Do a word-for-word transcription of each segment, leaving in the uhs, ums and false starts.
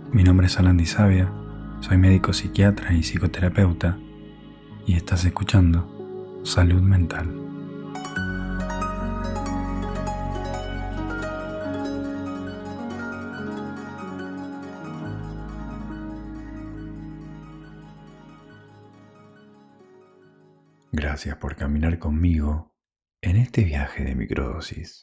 Mi nombre es Alan Di Savia, soy médico psiquiatra y psicoterapeuta y estás escuchando Salud Mental. Gracias por caminar conmigo en este viaje de microdosis.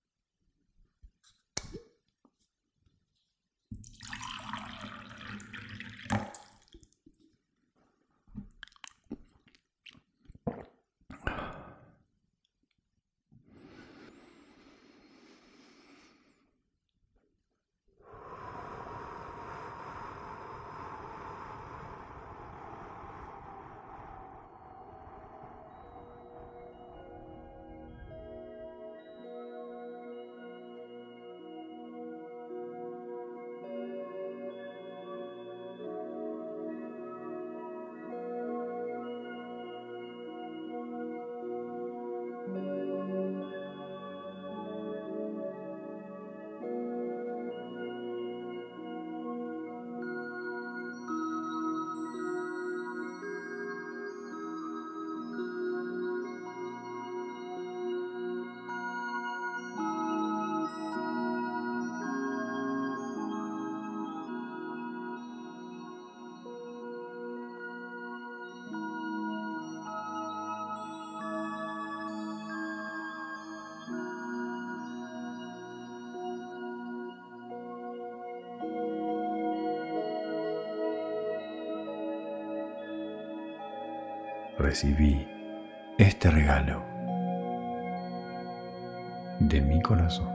Recibí este regalo de mi corazón.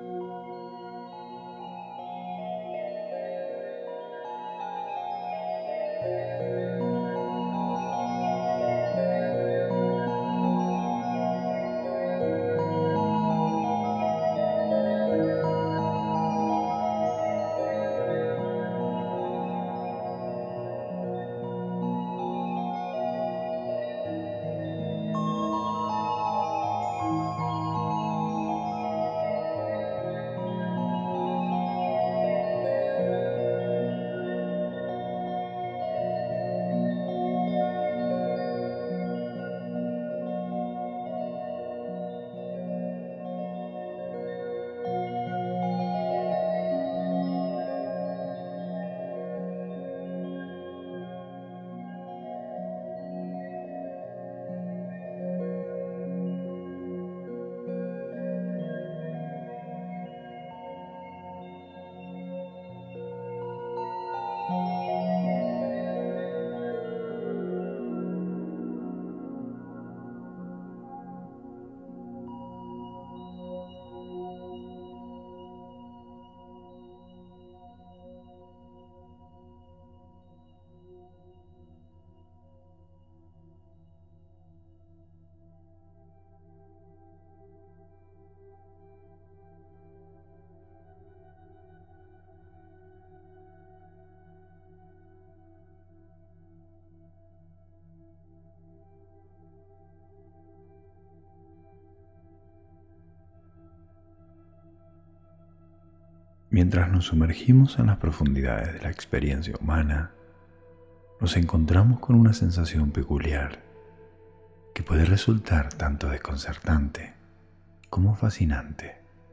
Mientras nos sumergimos en las profundidades de la experiencia humana, nos encontramos con una sensación peculiar que puede resultar tanto desconcertante como fascinante: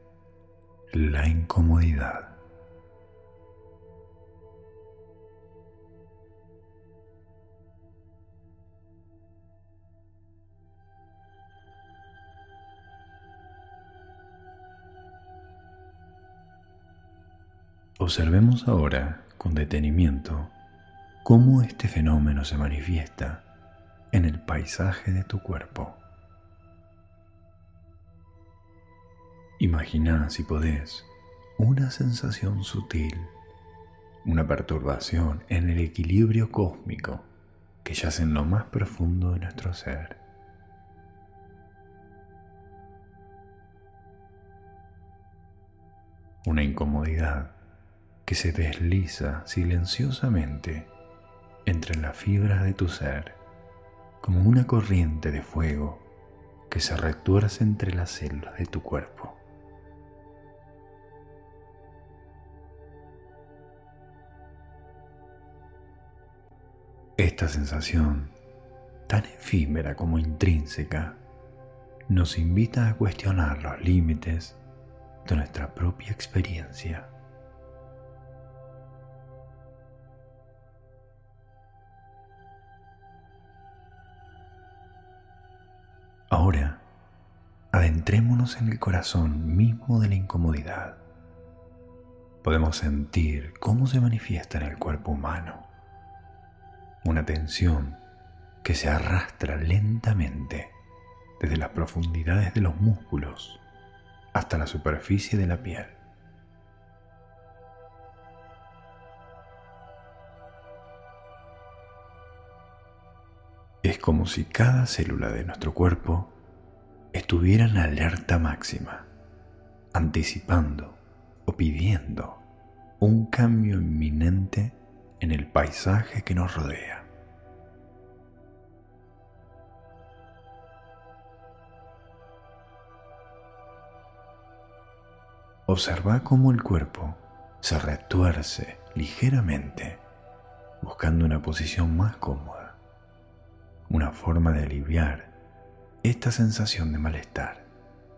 la incomodidad. Observemos ahora con detenimiento cómo este fenómeno se manifiesta en el paisaje de tu cuerpo. Imagina, si podés, una sensación sutil, una perturbación en el equilibrio cósmico que yace en lo más profundo de nuestro ser. Una incomodidad que se desliza silenciosamente entre las fibras de tu ser, como una corriente de fuego que se retuerce entre las células de tu cuerpo. Esta sensación, tan efímera como intrínseca, nos invita a cuestionar los límites de nuestra propia experiencia. Ahora, adentrémonos en el corazón mismo de la incomodidad. Podemos sentir cómo se manifiesta en el cuerpo humano. Una tensión que se arrastra lentamente desde las profundidades de los músculos hasta la superficie de la piel. Es como si cada célula de nuestro cuerpo estuviera en alerta máxima, anticipando o pidiendo un cambio inminente en el paisaje que nos rodea. Observa cómo el cuerpo se retuerce ligeramente, buscando una posición más cómoda, una forma de aliviar esta sensación de malestar.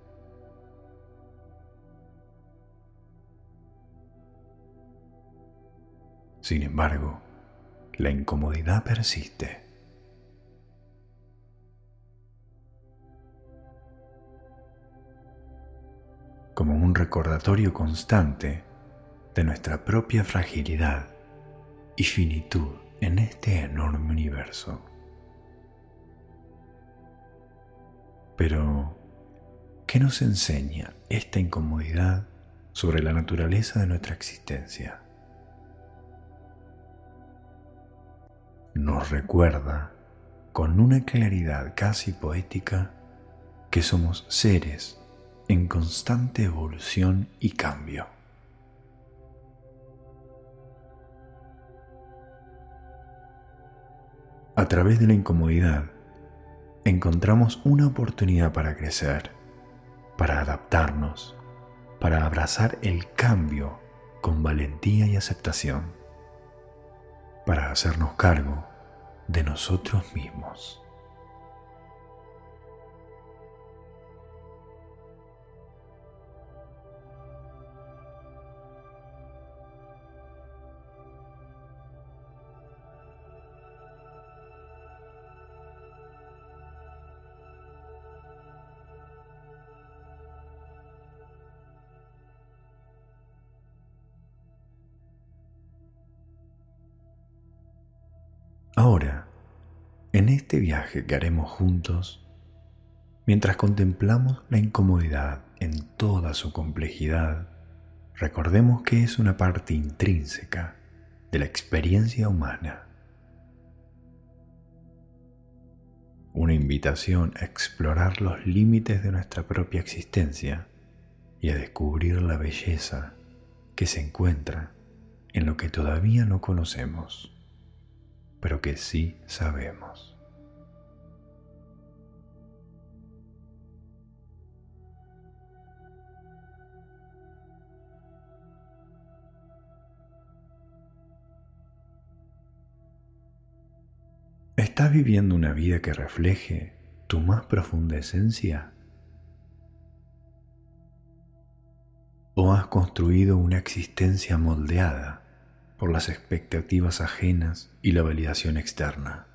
Sin embargo, la incomodidad persiste. Como un recordatorio constante de nuestra propia fragilidad y finitud en este enorme universo. Pero, ¿qué nos enseña esta incomodidad sobre la naturaleza de nuestra existencia? Nos recuerda, con una claridad casi poética, que somos seres en constante evolución y cambio. A través de la incomodidad, encontramos una oportunidad para crecer, para adaptarnos, para abrazar el cambio con valentía y aceptación, para hacernos cargo de nosotros mismos. Ahora, en este viaje que haremos juntos, mientras contemplamos la incomodidad en toda su complejidad, recordemos que es una parte intrínseca de la experiencia humana. Una invitación a explorar los límites de nuestra propia existencia y a descubrir la belleza que se encuentra en lo que todavía no conocemos, pero que sí sabemos. ¿Estás viviendo una vida que refleje tu más profunda esencia? ¿O has construido una existencia moldeada por las expectativas ajenas y la validación externa?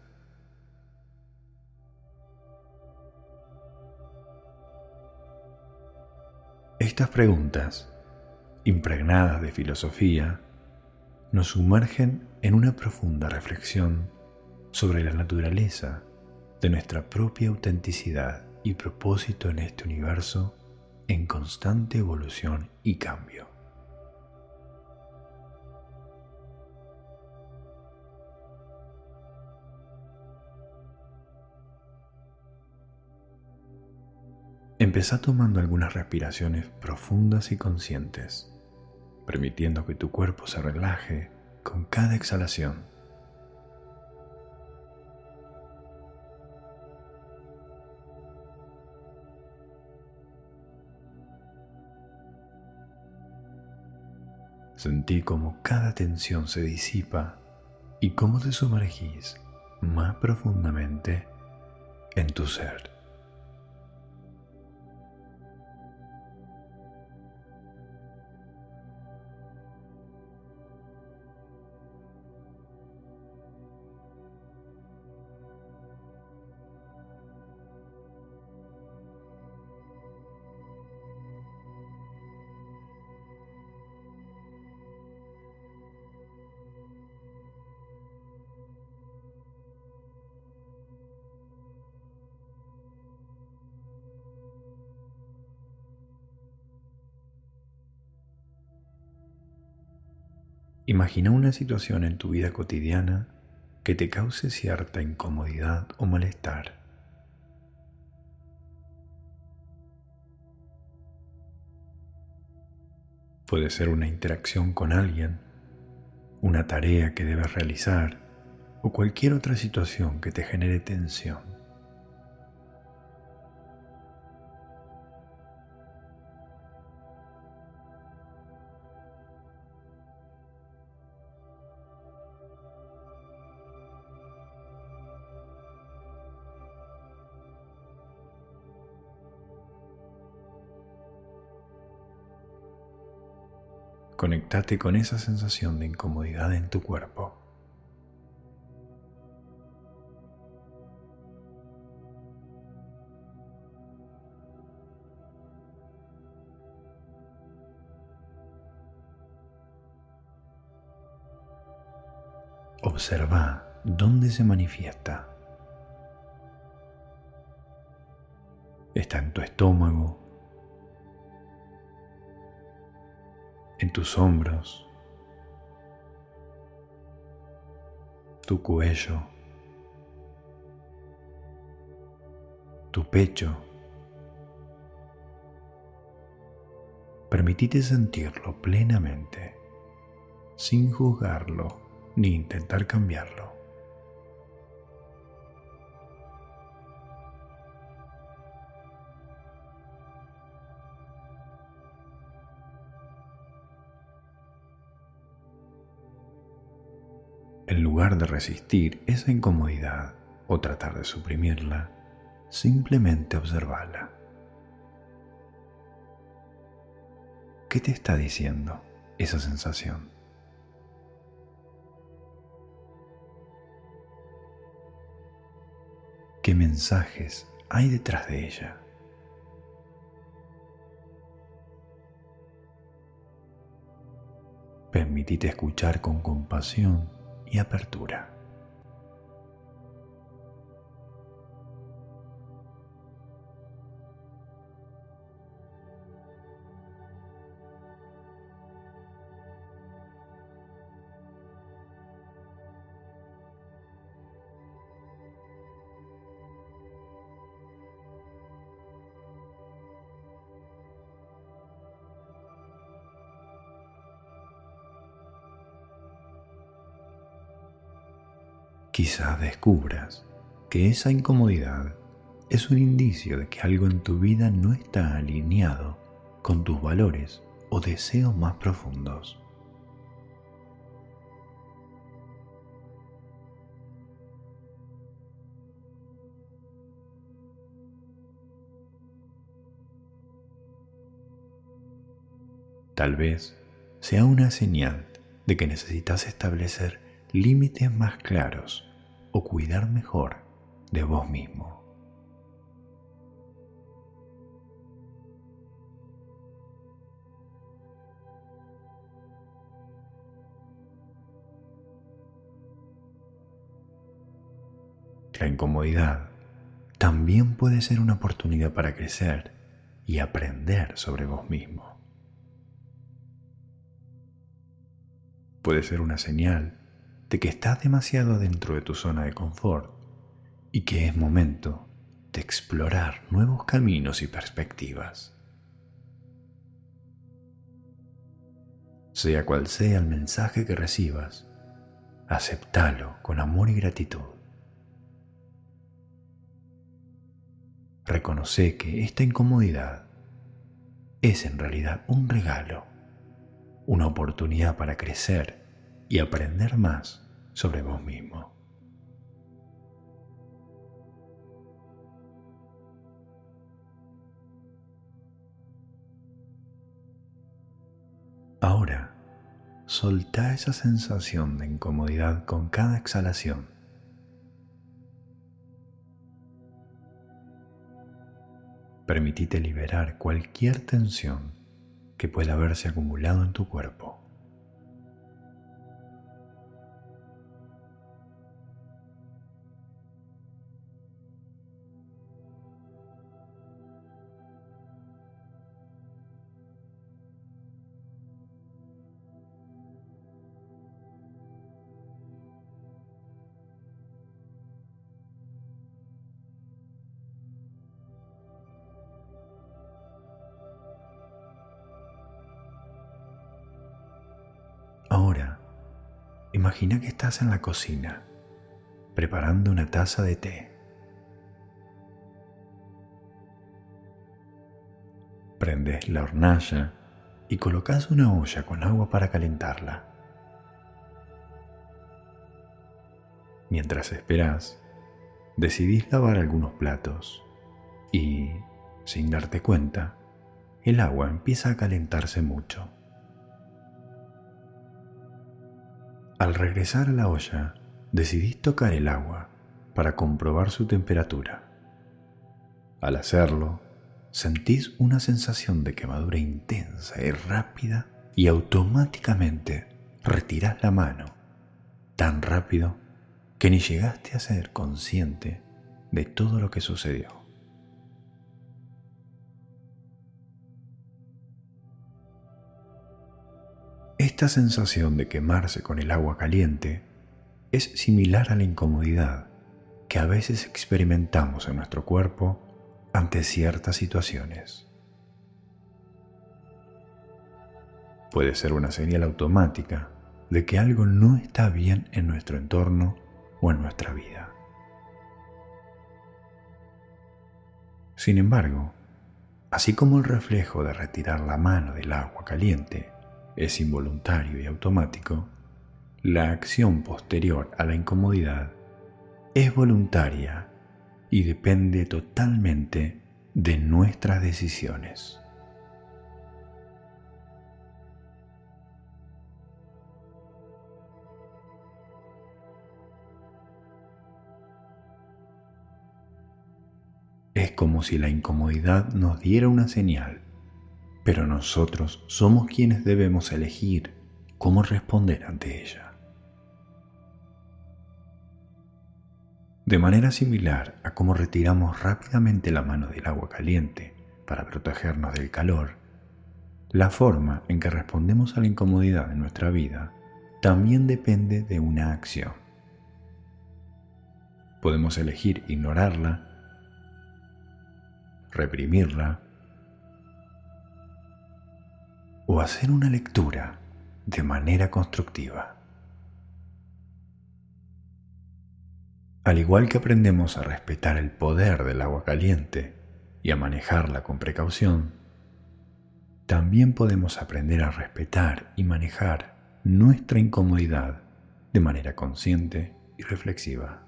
Estas preguntas, impregnadas de filosofía, nos sumergen en una profunda reflexión sobre la naturaleza de nuestra propia autenticidad y propósito en este universo en constante evolución y cambio. Empezá tomando algunas respiraciones profundas y conscientes, permitiendo que tu cuerpo se relaje con cada exhalación. Sentí cómo cada tensión se disipa y cómo te sumergís más profundamente en tu ser. Imagina una situación en tu vida cotidiana que te cause cierta incomodidad o malestar. Puede ser una interacción con alguien, una tarea que debes realizar o cualquier otra situación que te genere tensión. Conectate con esa sensación de incomodidad en tu cuerpo. Observa dónde se manifiesta. ¿Está en tu estómago? ¿En tus hombros? ¿Tu cuello? ¿Tu pecho? Permitite sentirlo plenamente, sin juzgarlo ni intentar cambiarlo. En lugar de resistir esa incomodidad o tratar de suprimirla, simplemente observala. ¿Qué te está diciendo esa sensación? ¿Qué mensajes hay detrás de ella? Permitite escuchar con compasión y apertura. Quizás descubras que esa incomodidad es un indicio de que algo en tu vida no está alineado con tus valores o deseos más profundos. Tal vez sea una señal de que necesitas establecer límites más claros o cuidar mejor de vos mismo. La incomodidad también puede ser una oportunidad para crecer y aprender sobre vos mismo. Puede ser una señal de que estás demasiado dentro de tu zona de confort y que es momento de explorar nuevos caminos y perspectivas. Sea cual sea el mensaje que recibas, acéptalo con amor y gratitud. Reconoce que esta incomodidad es en realidad un regalo, una oportunidad para crecer y aprender más sobre vos mismo. Ahora, soltá esa sensación de incomodidad con cada exhalación. Permitite liberar cualquier tensión que pueda haberse acumulado en tu cuerpo. Ahora, imagina que estás en la cocina, preparando una taza de té. Prendes la hornalla y colocas una olla con agua para calentarla. Mientras esperas, decidís lavar algunos platos y, sin darte cuenta, el agua empieza a calentarse mucho. Al regresar a la olla, decidís tocar el agua para comprobar su temperatura. Al hacerlo, sentís una sensación de quemadura intensa y rápida y automáticamente retirás la mano, tan rápido que ni llegaste a ser consciente de todo lo que sucedió. Esta sensación de quemarse con el agua caliente es similar a la incomodidad que a veces experimentamos en nuestro cuerpo ante ciertas situaciones. Puede ser una señal automática de que algo no está bien en nuestro entorno o en nuestra vida. Sin embargo, así como el reflejo de retirar la mano del agua caliente es involuntario y automático, la acción posterior a la incomodidad es voluntaria y depende totalmente de nuestras decisiones. Es como si la incomodidad nos diera una señal, pero nosotros somos quienes debemos elegir cómo responder ante ella. De manera similar a cómo retiramos rápidamente la mano del agua caliente para protegernos del calor, la forma en que respondemos a la incomodidad en nuestra vida también depende de una acción. Podemos elegir ignorarla, reprimirla, o hacer una lectura de manera constructiva. Al igual que aprendemos a respetar el poder del agua caliente y a manejarla con precaución, también podemos aprender a respetar y manejar nuestra incomodidad de manera consciente y reflexiva.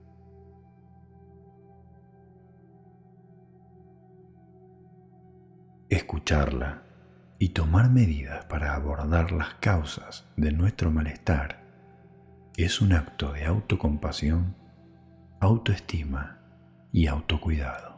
Escucharla y tomar medidas para abordar las causas de nuestro malestar es un acto de autocompasión, autoestima y autocuidado.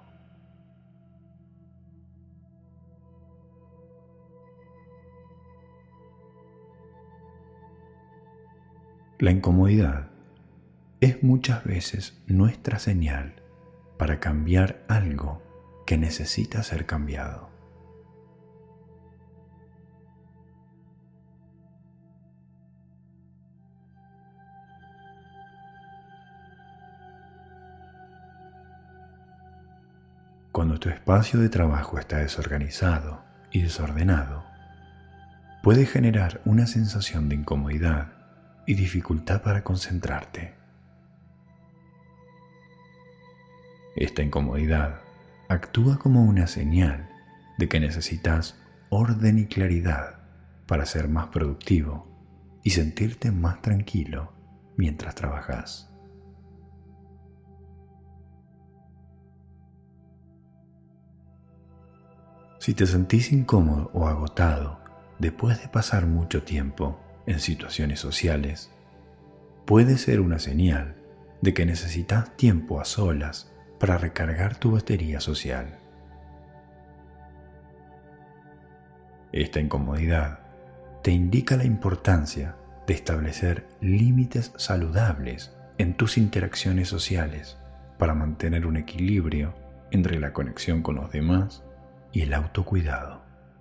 La incomodidad es muchas veces nuestra señal para cambiar algo que necesita ser cambiado. Cuando tu espacio de trabajo está desorganizado y desordenado, puede generar una sensación de incomodidad y dificultad para concentrarte. Esta incomodidad actúa como una señal de que necesitas orden y claridad para ser más productivo y sentirte más tranquilo mientras trabajas. Si te sentís incómodo o agotado después de pasar mucho tiempo en situaciones sociales, puede ser una señal de que necesitas tiempo a solas para recargar tu batería social. Esta incomodidad te indica la importancia de establecer límites saludables en tus interacciones sociales para mantener un equilibrio entre la conexión con los demás y el autocuidado.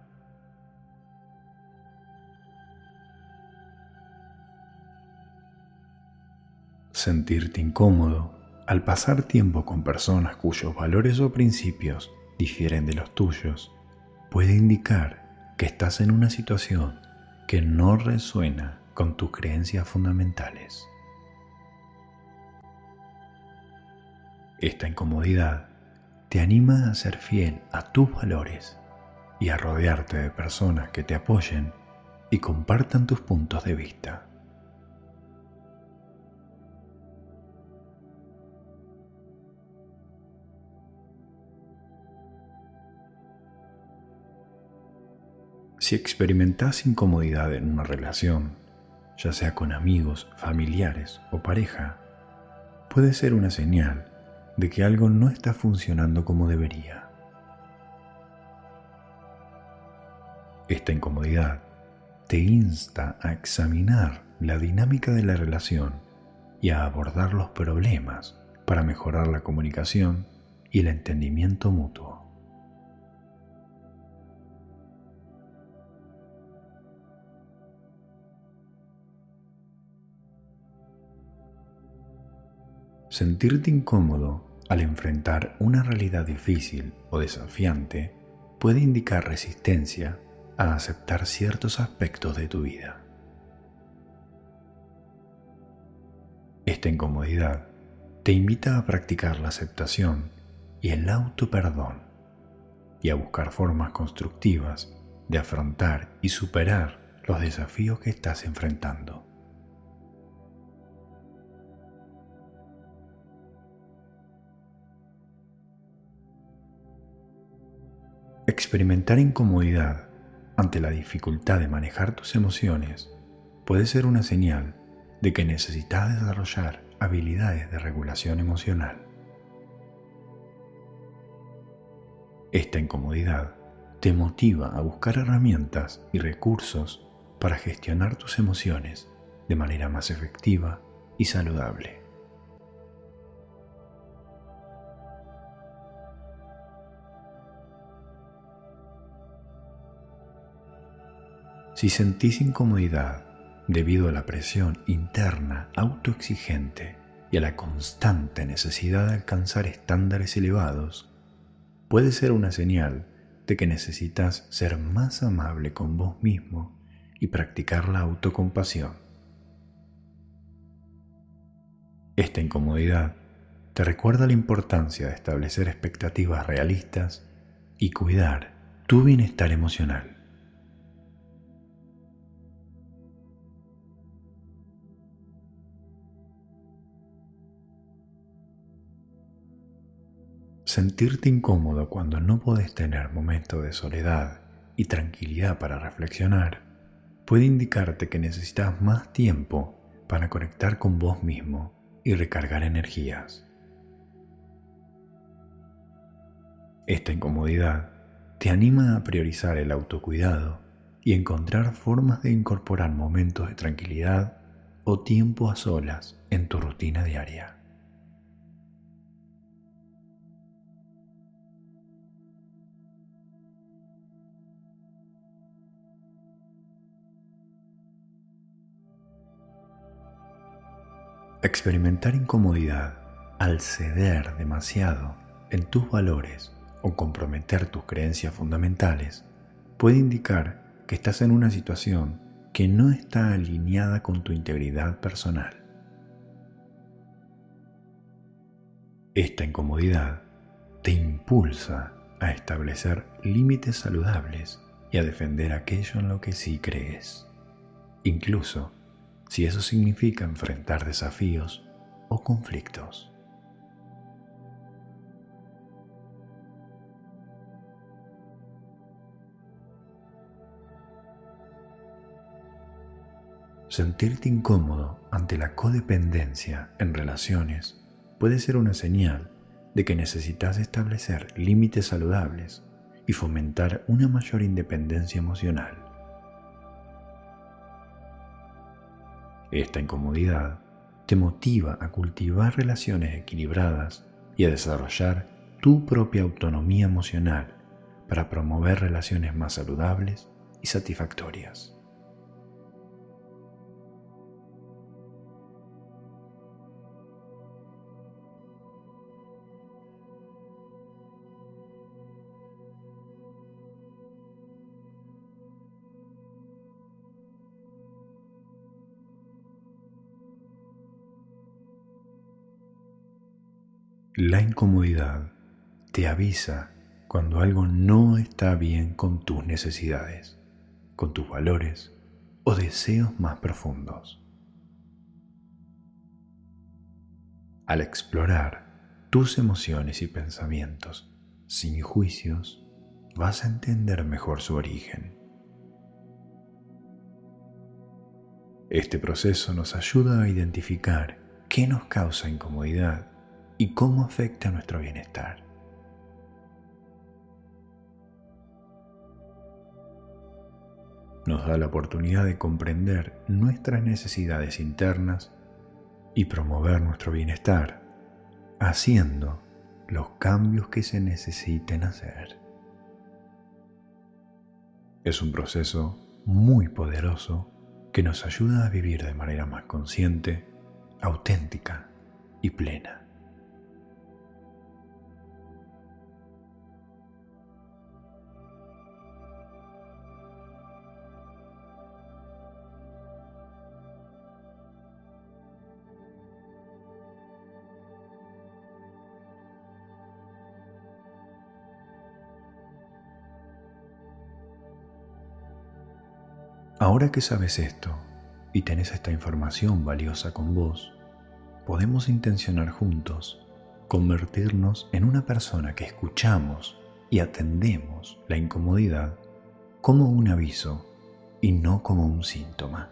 Sentirte incómodo al pasar tiempo con personas cuyos valores o principios difieren de los tuyos puede indicar que estás en una situación que no resuena con tus creencias fundamentales. Esta incomodidad te anima a ser fiel a tus valores y a rodearte de personas que te apoyen y compartan tus puntos de vista. Si experimentas incomodidad en una relación, ya sea con amigos, familiares o pareja, puede ser una señal de que algo no está funcionando como debería. Esta incomodidad te insta a examinar la dinámica de la relación y a abordar los problemas para mejorar la comunicación y el entendimiento mutuo. Sentirte incómodo al enfrentar una realidad difícil o desafiante puede indicar resistencia a aceptar ciertos aspectos de tu vida. Esta incomodidad te invita a practicar la aceptación y el autoperdón y a buscar formas constructivas de afrontar y superar los desafíos que estás enfrentando. Experimentar incomodidad ante la dificultad de manejar tus emociones puede ser una señal de que necesitas desarrollar habilidades de regulación emocional. Esta incomodidad te motiva a buscar herramientas y recursos para gestionar tus emociones de manera más efectiva y saludable. Si sentís incomodidad debido a la presión interna autoexigente y a la constante necesidad de alcanzar estándares elevados, puede ser una señal de que necesitas ser más amable con vos mismo y practicar la autocompasión. Esta incomodidad te recuerda la importancia de establecer expectativas realistas y cuidar tu bienestar emocional. Sentirte incómodo cuando no podés tener momentos de soledad y tranquilidad para reflexionar puede indicarte que necesitas más tiempo para conectar con vos mismo y recargar energías. Esta incomodidad te anima a priorizar el autocuidado y encontrar formas de incorporar momentos de tranquilidad o tiempo a solas en tu rutina diaria. Experimentar incomodidad al ceder demasiado en tus valores o comprometer tus creencias fundamentales puede indicar que estás en una situación que no está alineada con tu integridad personal. Esta incomodidad te impulsa a establecer límites saludables y a defender aquello en lo que sí crees, incluso si eso significa enfrentar desafíos o conflictos. Sentirte incómodo ante la codependencia en relaciones puede ser una señal de que necesitas establecer límites saludables y fomentar una mayor independencia emocional. Esta incomodidad te motiva a cultivar relaciones equilibradas y a desarrollar tu propia autonomía emocional para promover relaciones más saludables y satisfactorias. La incomodidad te avisa cuando algo no está bien con tus necesidades, con tus valores o deseos más profundos. Al explorar tus emociones y pensamientos sin juicios, vas a entender mejor su origen. Este proceso nos ayuda a identificar qué nos causa incomodidad y cómo afecta nuestro bienestar. Nos da la oportunidad de comprender nuestras necesidades internas y promover nuestro bienestar, haciendo los cambios que se necesiten hacer. Es un proceso muy poderoso que nos ayuda a vivir de manera más consciente, auténtica y plena. Ahora que sabes esto y tenés esta información valiosa con vos, podemos intencionar juntos convertirnos en una persona que escuchamos y atendemos la incomodidad como un aviso y no como un síntoma.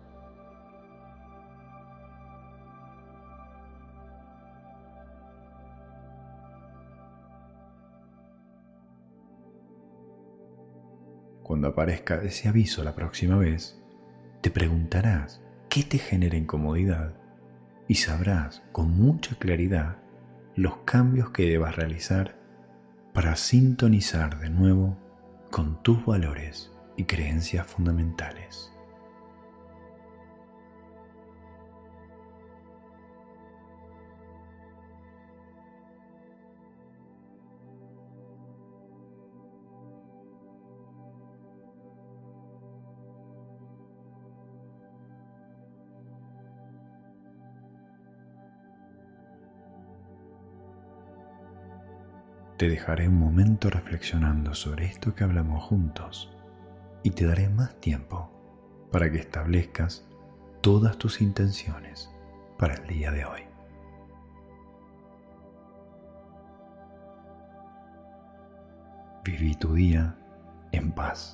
Cuando aparezca ese aviso la próxima vez, te preguntarás qué te genera incomodidad y sabrás con mucha claridad los cambios que debas realizar para sintonizar de nuevo con tus valores y creencias fundamentales. Te dejaré un momento reflexionando sobre esto que hablamos juntos y te daré más tiempo para que establezcas todas tus intenciones para el día de hoy. Viví tu día en paz.